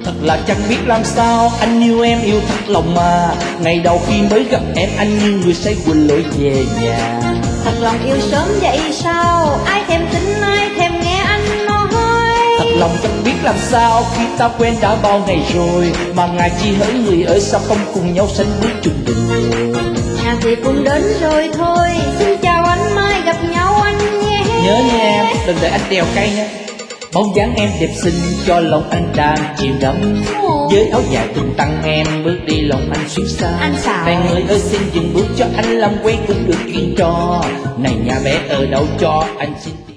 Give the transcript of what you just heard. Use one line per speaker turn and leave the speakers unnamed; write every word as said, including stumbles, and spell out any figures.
Thật là chẳng biết làm sao, anh yêu em yêu thật lòng mà. Ngày đầu khi mới gặp em anh như người say quên lối về nhà.
Thật lòng yêu sớm vậy sao, ai thèm tin ai thèm nghe anh nói.
Thật lòng chẳng biết làm sao, khi ta quen đã bao ngày rồi, mà ngài chi hỡi người ơi sao không cùng nhau sánh bước chung đường.
À thì cũng đến rồi thôi, xin chào anh mai gặp nhau anh nhé.
Nhớ nha em, đừng để anh đèo cây nha. Bóng dáng em đẹp xinh cho lòng anh đang chìm đắm. Với áo dài tung tăng em bước đi lòng anh xuyên xa.
Anh xạo
Này người ơi xin dừng bước cho anh làm quen cũng được chuyện trò. Này nhà bé ở đâu cho anh xin